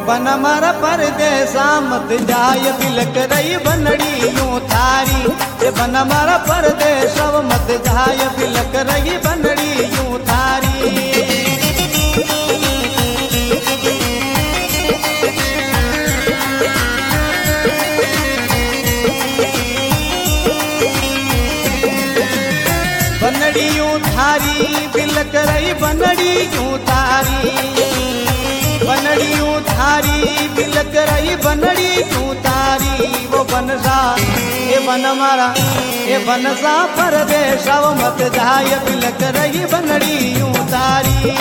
बन मारा परदेसा मत जाय बिलक रही बनड़ी यूं थारी। ये बन मारा परदेसा मत जाय बिलक रही बनड़ी यूं थारी। बनड़ी यूं थारी बिलक रही बनड़ी यूं तारी। बनड़ी यूं थारी बिलक रही बनड़ी यूं तारी। वो बनसा ये बन मारा ये बनसा परदेसा मत जाय बिलक रही बनड़ी यूं तारी।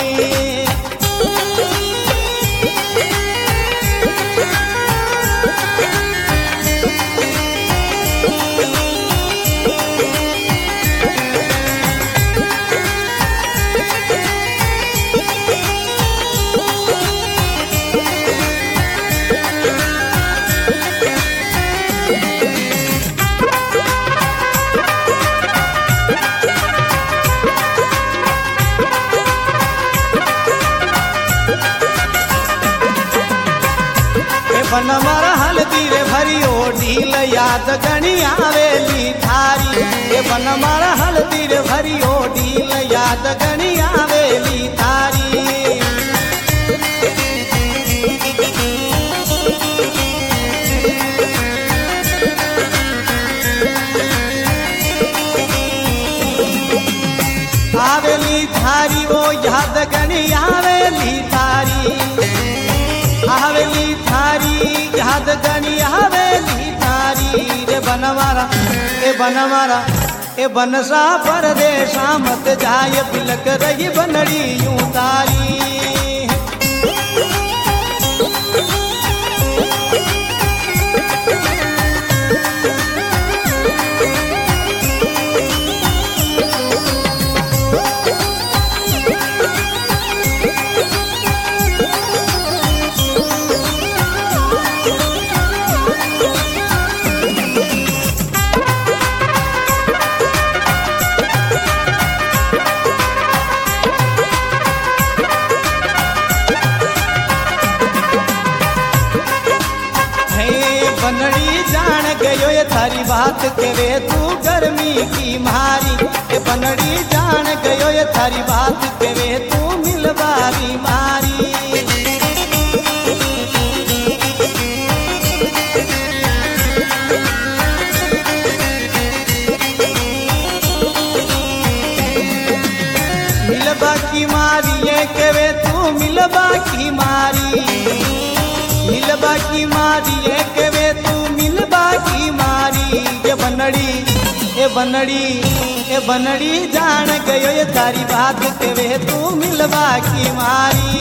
बन मारा हल्दी रे भरियो ढील याद गणी आवेली थारी। ये बन मारा हल्दी रे भरियो ढील याद गणी आवेली थारी। आवेली थारी वो याद गणी आवेली थारी। आवेली थारी याद गणी आवेली थारी। रे बनवारा ए बनवारा ए बनसा परदेसा मत जाय बिलक रही बनड़ी यूं तारी। बनड़ी जान गयो ये थारी बात करे तू गर्मी की मारी। ये बनड़ी जान गयो ये थारी बात करे तू मिलवारी मारी। मिलबा की मारी ये कहे तू मिलबा की मारी। मिलबा की मारी ये कहे तू मिलबा की मारी। ये बनड़ी ए बनड़ी जान गयो ये तारी बात कहे तू मिलबा की मारी।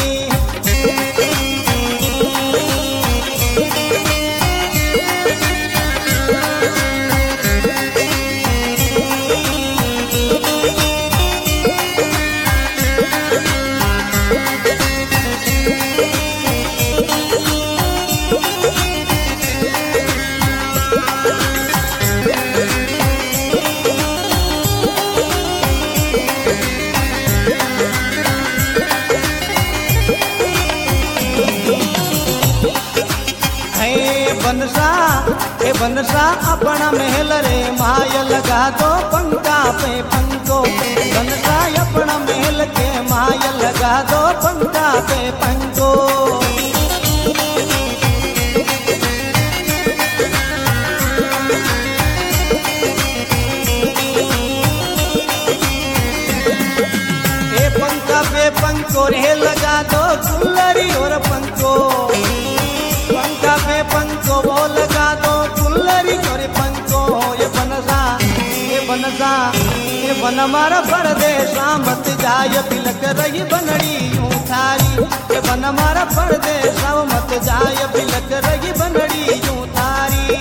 बनसा अपना महल रे माया लगा दो पंखा पे पंखो। बनसा अपना महल के माया लगा दो पंखा पे पंखो। ए पंखा पे पंखो रे लगा दो कुल्लरी और पंखो। पंखा पे पंखो वो लगा दो कुल्लरी और पंखो। ये बन मारा परदेसा मत जाय बिलक रही बनड़ी यूं थारी। ये बन मारा परदेसा मत जाय बिलक रही बनड़ी यूं थारी।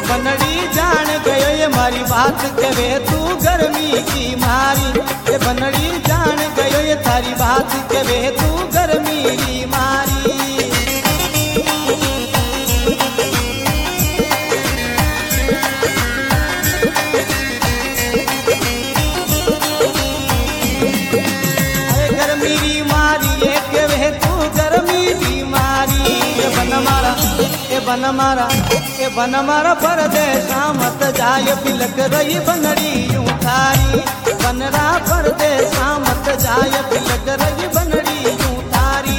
बनड़ी जान गयो ये मारी बात कहे तू गर्मी की मारी। ये बनड़ी जान गयो ये थारी बात कहे तू गर्मी की मारी। गर्मी की मारी ये कहे तू गर्मी की मारी। ये बन मारा परदेसा मत जाय बिलक रही बनड़ी यूं थारी। बनरा परदेसा मत जाय बिलक रही बनड़ी यूं थारी।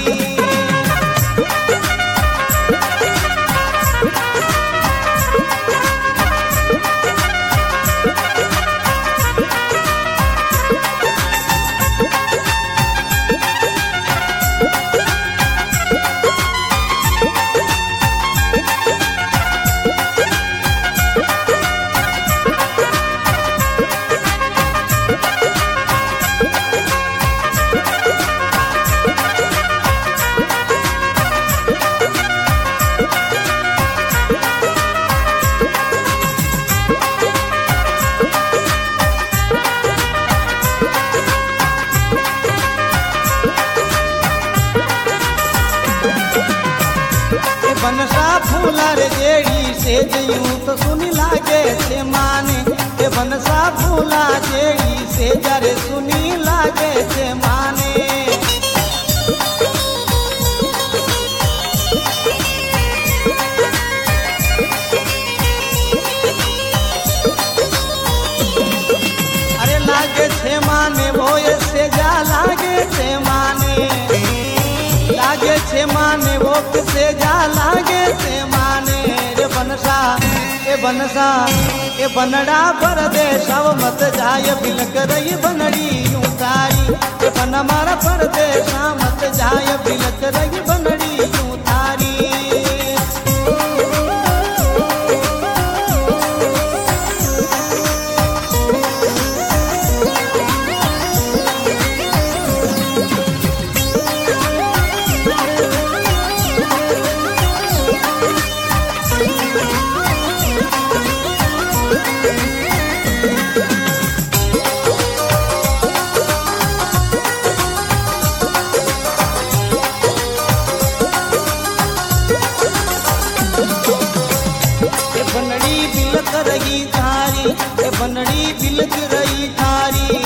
बनसा फूला रे जेड़ी से जयूं तो सुनी लागे से माने। ये बनसा फूला जेड़ी से जरे सुनी लागे से माने। अरे लागे से माने वो ये से जा लागे से माने। लागे छे माने वो से जा लागे से माने। रे बनसा ए बनड़ा परदेस अब मत जाय बिलक रही बनड़ी यूं तारी। ए बन मारा परदेसा मत जाय बिलक रही बनड़ी यूं तारी। बनड़ी बिलक रही थारी। बनड़ी बिलक रही थारी।